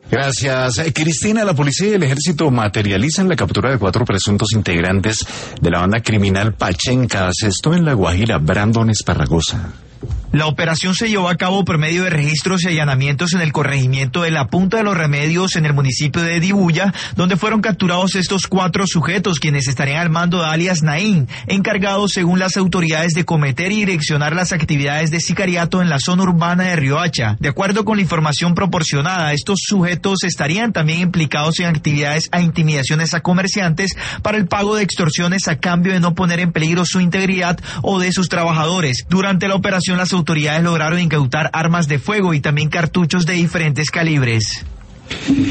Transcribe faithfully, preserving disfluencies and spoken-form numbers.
Gracias. Eh, Cristina, la policía y el ejército materializan la captura de cuatro presuntos integrantes de la banda criminal Pachencas. Esto en La Guajira. Brandon Esparragosa. La operación se llevó a cabo por medio de registros y allanamientos en el corregimiento de La Punta de los Remedios en el municipio de Dibuya, donde fueron capturados estos cuatro sujetos, quienes estarían al mando de alias Naín, encargados según las autoridades de cometer y direccionar las actividades de sicariato en la zona urbana de Riohacha. De acuerdo con la información proporcionada, estos sujetos estarían también implicados en actividades a intimidaciones a comerciantes para el pago de extorsiones a cambio de no poner en peligro su integridad o de sus trabajadores. Durante la operación, las autoridades lograron incautar armas de fuego y también cartuchos de diferentes calibres.